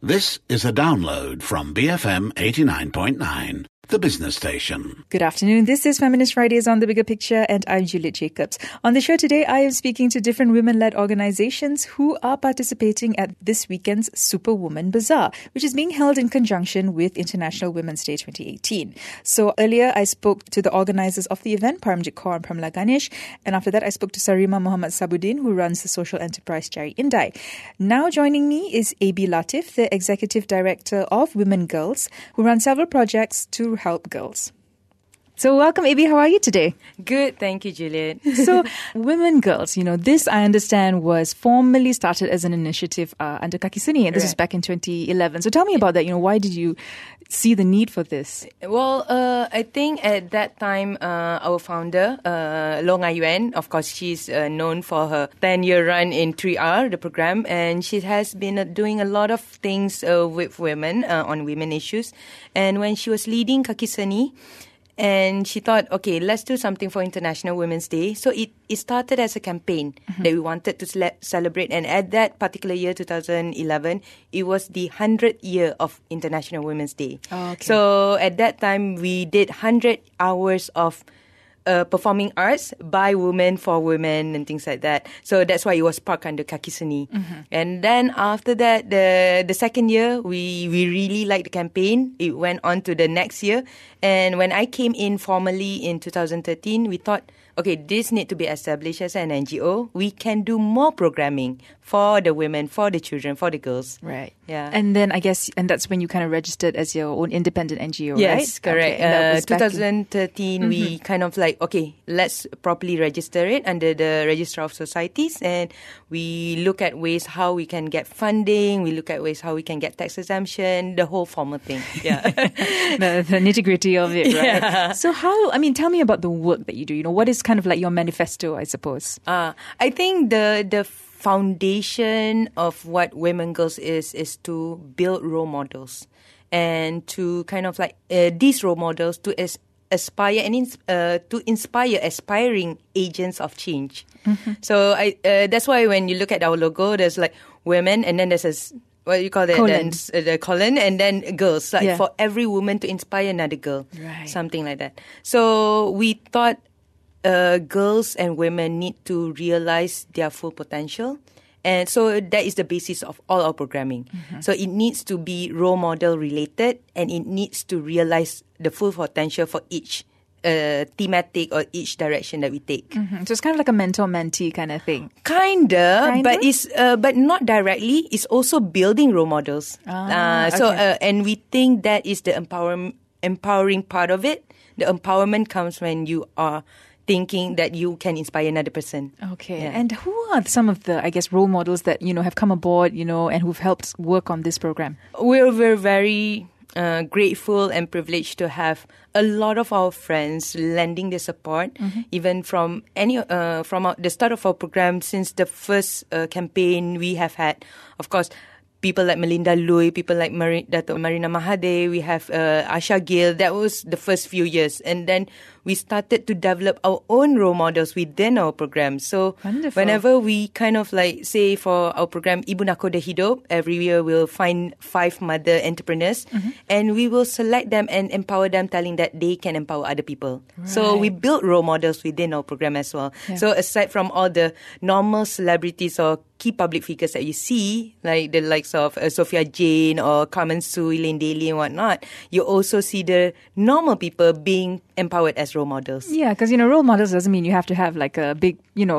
This is a download from BFM 89.9, the business station. Good afternoon. This is Feminist Fridays on The Bigger Picture, and I'm Juliet Jacobs. On the show today, I am speaking to different women-led organizations who are participating at this weekend's Superwoman Bazaar, which is being held in conjunction with International Women's Day 2018. So earlier, I spoke to the organizers of the event, Paramjit Kaur and Pramila Ganesh, and after that, I spoke to Sarima Muhammad Sabuddin, who runs the social enterprise Jari Indai. Now joining me is A.B. Latif, the Executive Director of Women Girls, who runs several projects to help girls. So welcome, A.B. How are you today? Good, thank you, Juliet. So, Women Girls, this I understand was formally started as an initiative under Kakisani, and this was back in 2011. So tell me about that. Why did you see the need for this? Well, I think at that time, our founder, Long Ayuan, of course, she's known for her 10-year run in 3R, the program, and she has been doing a lot of things with women on women issues. And when she was leading Kakisani, and she thought, okay, let's do something for International Women's Day. So it started as a campaign that we wanted to celebrate. And at that particular year, 2011, it was the 100th year of International Women's Day. Oh, okay. So at that time, we did 100 hours of performing arts by women for women and things like that. So that's why it was parked under Kakisani. And then after that, the second year, we really liked the campaign. It went on to the next year. And when I came in formally in 2013, we thought, okay, this need to be established as an NGO. We can do more programming for the women, for the children, for the girls. Right. Yeah. And then I guess, and that's when you kind of registered as your own independent NGO, right? Yes, correct. Okay. 2013, we kind of like, okay, let's properly register it under the Registrar of Societies, and we look at ways how we can get funding, we look at ways how we can get tax exemption, the whole formal thing. Yeah. the nitty-gritty of it, right? Yeah. So tell me about the work that you do. What is kind of like your manifesto, I suppose? I think the foundation of what Women Girls is to build role models and to kind of like these role models to aspire and to inspire aspiring agents of change. So that's why when you look at our logo, there's like women, and then there's what you call that? Colon. The colon, and then girls. Like for every woman to inspire another girl. Right. Something like that. So we thought girls and women need to realize their full potential. And so that is the basis of all our programming. So it needs to be role model related, and it needs to realize the full potential for each thematic or each direction that we take. So it's kind of like a mentor-mentee kind of thing. Kinda? But it's but not directly. It's also building role models. Okay. And we think that is the empowering part of it. The empowerment comes when you are thinking that you can inspire another person. Okay. Yeah. And who are some of the, I guess, role models that, have come aboard, and who've helped work on this program? We're very grateful and privileged to have a lot of our friends lending their support, even from the start of our program. Since the first campaign, we have had, of course, people like Melinda Lui, people like Dato' Marina Mahade, we have Asha Gill. That was the first few years. And then we started to develop our own role models within our program. So Wonderful. Whenever we kind of like, say for our program, Ibu Nakhoda Hidup, every year we'll find 5 mother entrepreneurs, and we will select them and empower them, telling that they can empower other people. Right. So we build role models within our program as well. Yeah. So aside from all the normal celebrities or key public figures that you see, like the likes of Sophia Jane or Carmen Sue, Elaine Daly and whatnot, you also see the normal people being empowered as role models. Yeah, because, role models doesn't mean you have to have like a big,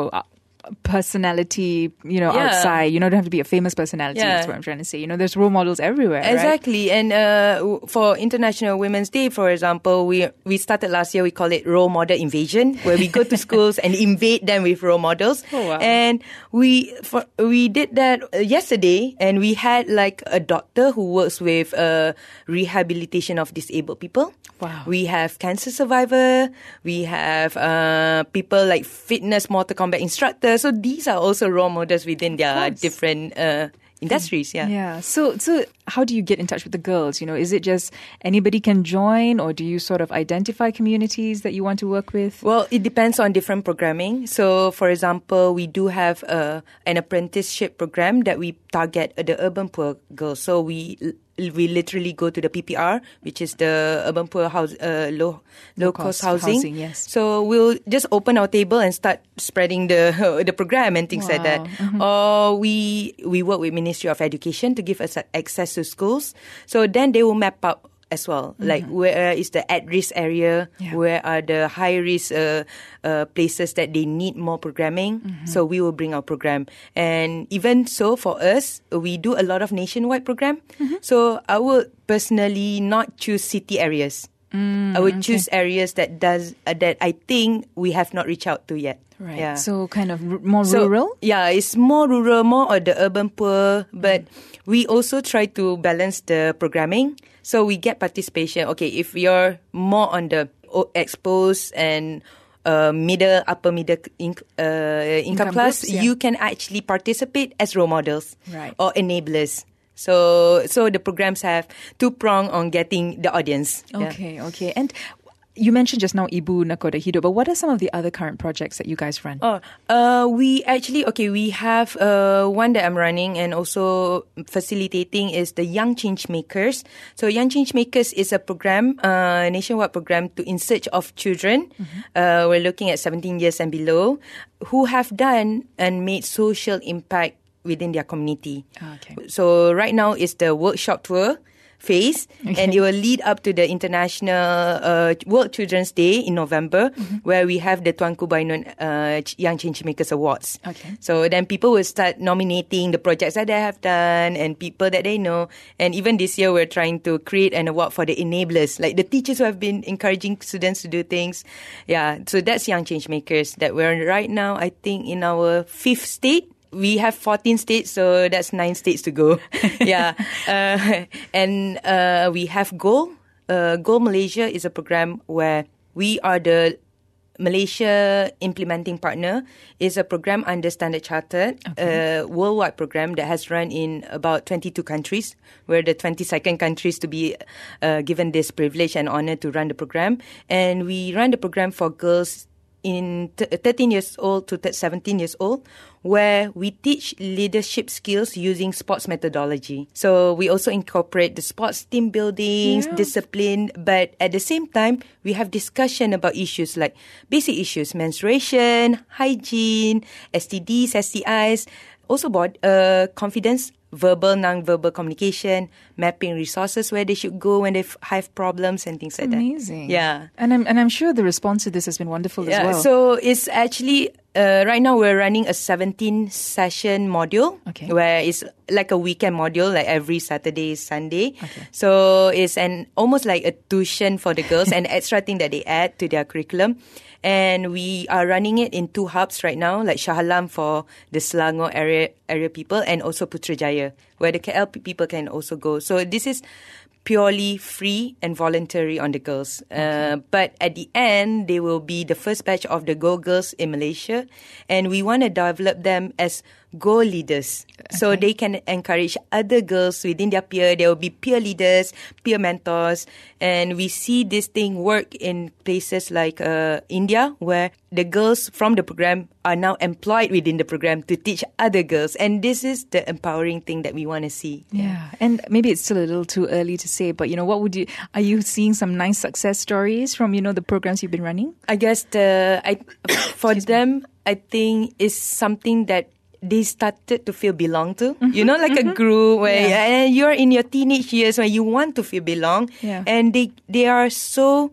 personality, outside. You don't have to be a famous personality. That's what I'm trying to say. There's role models everywhere. Exactly. Right? And for International Women's Day, for example, we started last year. We call it Role Model Invasion, where we go to schools and invade them with role models. Oh, wow. And we did that yesterday, and we had like a doctor who works with rehabilitation of disabled people. Wow. We have cancer survivor. We have people like fitness Mortal Kombat instructors. So these are also role models within their different industries. Yeah. Yeah. So how do you get in touch with the girls? Is it just anybody can join, or do you sort of identify communities that you want to work with? Well, it depends on different programming. So, for example, we do have an apprenticeship program that we target the urban poor girls. So we literally go to the PPR, which is the urban poor house, low cost housing. Yes. So we'll just open our table and start spreading the program and things like that. Mm-hmm. Or we work with Ministry of Education to give us access to schools. So then they will map out as well, like where is the at-risk area, where are the high-risk places that they need more programming. So we will bring our program. And even so, for us, we do a lot of nationwide program. So I would personally not choose city areas. I would choose areas that I think we have not reached out to yet. Right. Yeah. So kind of more rural? Yeah, it's more rural, more of the urban poor. But we also try to balance the programming. So we get participation. Okay, if you're more on the exposed and upper middle income class, you can actually participate as role models or enablers. So the programs have two-prong on getting the audience. Okay. And you mentioned just now Ibu Nakoda Hidup, but what are some of the other current projects that you guys run? We have one that I'm running and also facilitating is the Young Change Makers. So Young Change Makers is a program, nationwide program in search of children. We're looking at 17 years and below who have done and made social impact within their community. Okay. So right now is the workshop tour phase, and it will lead up to the International World Children's Day in November, where we have the Tuanku Bainun Young Changemakers Awards. Okay. So then people will start nominating the projects that they have done and people that they know. And even this year, we're trying to create an award for the enablers, like the teachers who have been encouraging students to do things. Yeah, so that's Young Changemakers that we're right now, I think, in our 5th state. We have 14 states, so that's 9 states to go. Yeah. And we have GOAL. GOAL Malaysia is a program where we are the Malaysia implementing partner. Is a program under Standard Chartered, a worldwide program that has run in about 22 countries. We're the 22nd countries to be given this privilege and honor to run the program. And we run the program for girls in 13 years old to 17 years old, where we teach leadership skills using sports methodology. So we also incorporate the sports team building, discipline, but at the same time, we have discussion about issues like basic issues, menstruation, hygiene, STDs, STIs, also confidence, verbal, non-verbal communication, mapping resources where they should go when they have problems and things like that. Amazing. Yeah. And I'm sure the response to this has been wonderful as well. So it's actually, right now we're running a 17-session module, where it's like a weekend module, like every Saturday, Sunday. So it's almost like a tuition for the girls, an extra thing that they add to their curriculum. And we are running it in 2 hubs right now, like Shah Alam for the Selangor area people, and also Putrajaya, where the KL people can also go. So this is purely free and voluntary on the girls. But at the end, they will be the first batch of the Go Girls in Malaysia. And we want to develop them as Go leaders. So they can encourage other girls within their peer. There will be peer leaders, peer mentors. And we see this thing work in places like India, where the girls from the program are now employed within the program to teach other girls. And this is the empowering thing that we want to see. Yeah. And maybe it's still a little too early to say, but are you seeing some nice success stories from, the programs you've been running? I guess for them, I think is something that they started to feel belong to, like a group where you're in your teenage years where you want to feel belong. Yeah. And they are so,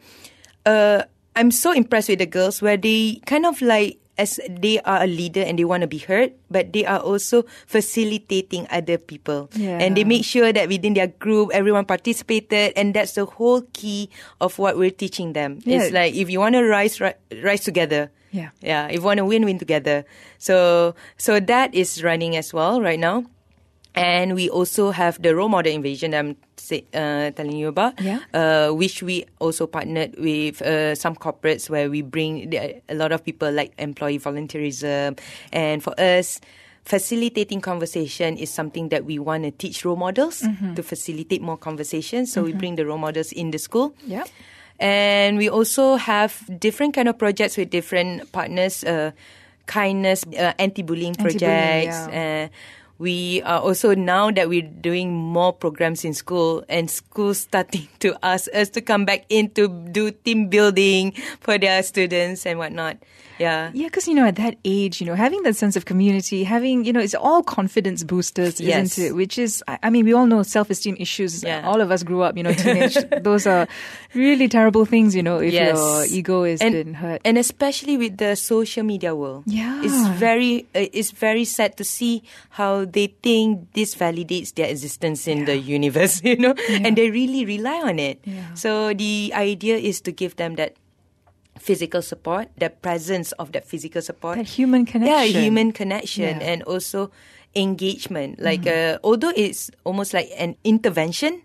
I'm so impressed with the girls where they kind of like, as they are a leader and they want to be heard, but they are also facilitating other people. Yeah. And they make sure that within their group, everyone participated. And that's the whole key of what we're teaching them. Yeah. It's like, if you want to rise together. Yeah. Yeah. If you want to win together. So that is running as well right now. And we also have the role model invasion that I'm telling you about, which we also partnered with some corporates where we bring a lot of people like employee volunteerism. And for us, facilitating conversation is something that we want to teach role models to facilitate more conversations. So we bring the role models in the school. Yeah. And we also have different kind of projects with different partners, kindness, anti-bullying projects. Yeah. We are also, now that we're doing more programs in school, and schools starting to ask us to come back in to do team building for their students and whatnot. Yeah. Yeah, because, at that age, having that sense of community, having, it's all confidence boosters, Yes. isn't it? Which is, I mean, we all know self-esteem issues. Yeah. All of us grew up, teenage. Those are really terrible things, if Yes. your ego has been hurt. And especially with the social media world. Yeah. It's very sad to see how they think this validates their existence in the universe, and they really rely on it. Yeah. So the idea is to give them that physical support, the presence of that physical support. That human connection. Yeah, human connection, Yeah. and also engagement. Like, although it's almost like an intervention,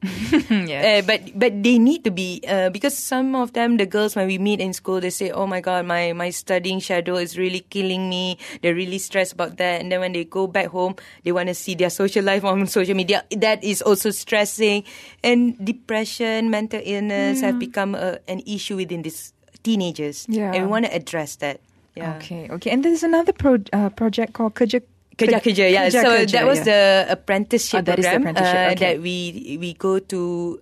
but they need to be, because some of them, the girls, when we meet in school, they say, oh my God, my studying schedule is really killing me. They're really stressed about that. And then when they go back home, they want to see their social life on social media. That is also stressing. And depression, mental illness have become an issue within these teenagers. Yeah. And we want to address that. Yeah. Okay. And there's another project called Kerja. Kerja, yeah. So Kerja, that was the apprenticeship that is the program apprenticeship, okay. that we go to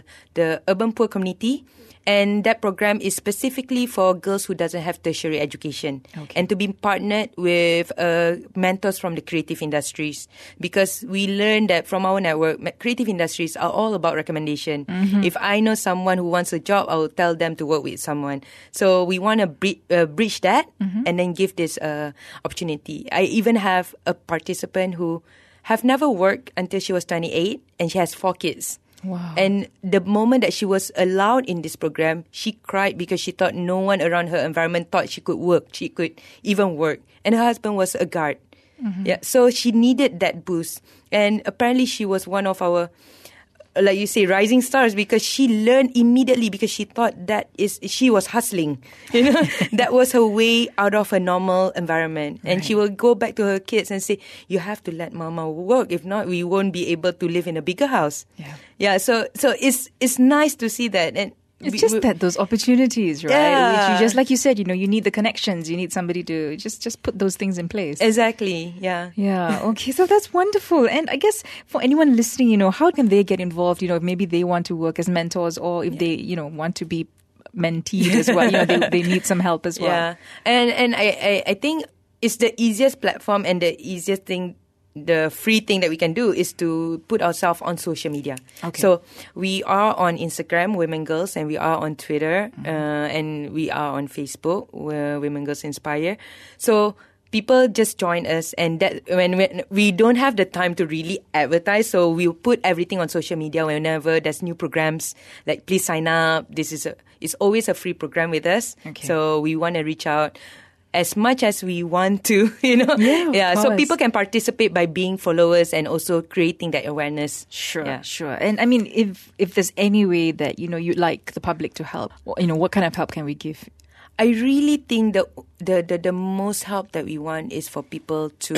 the urban poor community, and that program is specifically for girls who doesn't have tertiary education, and to be partnered with mentors from the creative industries, because we learned that from our network, creative industries are all about recommendation. If I know someone who wants a job, I will tell them to work with someone. So we want to bridge that and then give this opportunity. I even have a participant who have never worked until she was 28, and she has 4 kids. Wow. And the moment that she was allowed in this program, she cried because she thought no one around her environment thought she could work. She could even work. And her husband was a guard. Yeah, so she needed that boost. And apparently she was one of our, like you say, rising stars, because she learned immediately, because she thought she was hustling. That was her way out of a normal environment. And she will go back to her kids and say, you have to let mama work. If not, we won't be able to live in a bigger house. Yeah. So it's nice to see that. And it's just that those opportunities, right? Yeah. Which you, just like you said, you need the connections. You need somebody to just put those things in place. Exactly. Yeah. Yeah. Okay. So that's wonderful. And I guess for anyone listening, how can they get involved? If maybe they want to work as mentors, or if they, want to be menteed as well. They need some help as well. Yeah. And I think it's the easiest platform and the easiest thing. The free thing that we can do is to put ourselves on social media. Okay. So we are on Instagram, Women Girls, and we are on Twitter, and we are on Facebook, Women Girls Inspire. So people just join us, and that when we don't have the time to really advertise, so we'll put everything on social media whenever there's new programs. Like, please sign up. It's always a free program with us. Okay. So we want to reach out as much as we want to, Yeah, of so course. people can participate by being followers and also creating that awareness. Sure. Yeah. And I mean, if there's any way that, you'd like the public to help, what kind of help can we give? I really think the most help that we want is for people to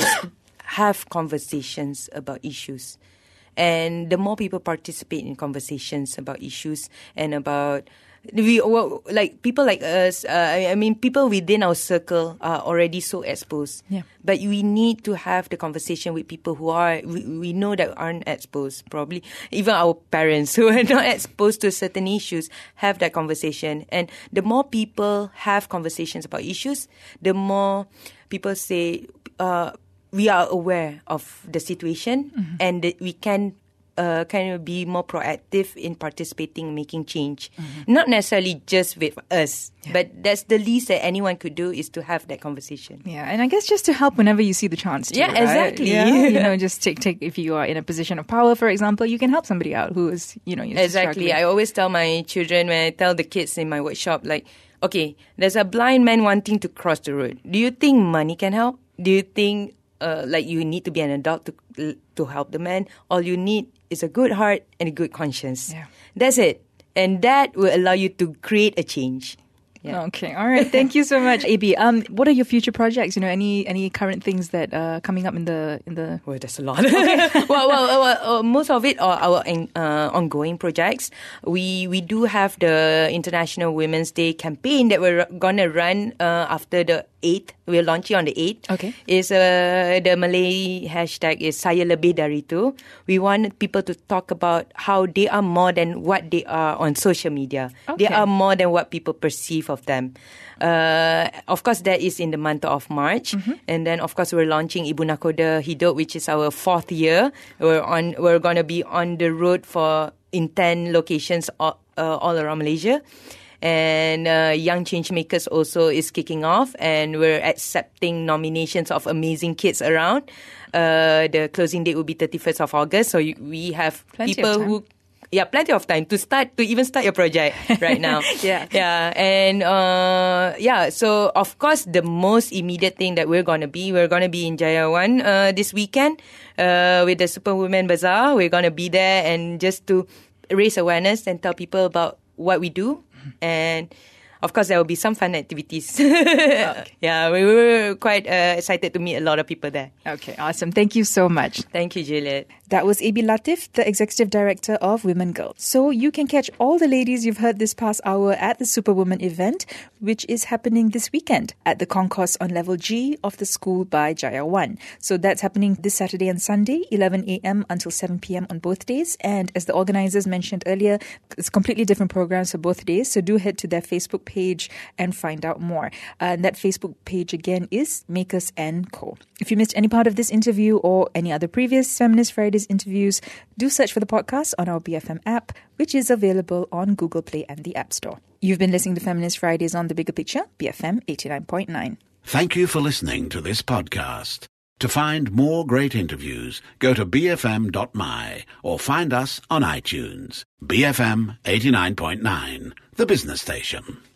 have conversations about issues. And the more people participate in conversations about issues and about people like us, people within our circle are already so exposed. Yeah. But we need to have the conversation with people who are, we know that aren't exposed, probably. Even our parents who are not exposed to certain issues have that conversation. And the more people have conversations about issues, the more people say, we are aware of the situation and that we can kind of be more proactive in participating, making change. Not necessarily just with us, but that's the least that anyone could do, is to have that conversation. Yeah, and I guess just to help whenever you see the chance to. Yeah, right? exactly. Yeah, just take if you are in a position of power, for example, you can help somebody out who is, Exactly. struggling. I always tell my children, when I tell the kids in my workshop, like, okay, there's a blind man wanting to cross the road. Do you think money can help? Do you think you need to be an adult to help the man? All you need is a good heart and a good conscience. Yeah. That's it. And that will allow you to create a change. Yeah. Okay. All right. Thank you so much, AB. What are your future projects? Any current things that are coming up in the? Well, there's a lot. well, most of it are our ongoing projects. We do have the International Women's Day campaign that we're gonna run after the 8th. We're launching on the 8th. Okay. Is the Malay hashtag is Saya Lebih Dari Tu. We want people to talk about how they are more than what they are on social media. Okay. They are more than what people perceive of them. Of course, that is in the month of March, and then of course we're launching Ibu Nakhoda Hidup, which is our 4th year. We're gonna be on the road in 10 locations all around Malaysia. And Young Changemakers also is kicking off, and we're accepting nominations of amazing kids around. The closing date will be 31st of August, so we have Plenty people of time. who. Yeah, plenty of time to even start your project right now. Yeah. And so of course the most immediate thing that we're gonna be in Jayawan this weekend with the Superwoman Bazaar. We're gonna be there and just to raise awareness and tell people about what we do, and of course there will be some fun activities. Okay. Yeah, we were quite excited to meet a lot of people there. Okay. Awesome. Thank you so much. Thank you, Juliet. That was AB Latif, the Executive Director of Women Girl. So you can catch all the ladies you've heard this past hour at the Superwoman event, which is happening this weekend at the concourse on level G of the school by Jayawan. So that's happening this Saturday and Sunday, 11 a.m. until 7 p.m. on both days. And as the organizers mentioned earlier, it's completely different programs for both days. So do head to their Facebook page and find out more. And that Facebook page again is Makers & Co. If you missed any part of this interview or any other previous Feminist Fridays interviews, do search for the podcast on our BFM app, which is available on Google Play and the App Store. You've been listening to Feminist Fridays on The Bigger Picture, BFM 89.9. Thank you for listening to this podcast. To find more great interviews, go to bfm.my or find us on iTunes. BFM 89.9, the business station.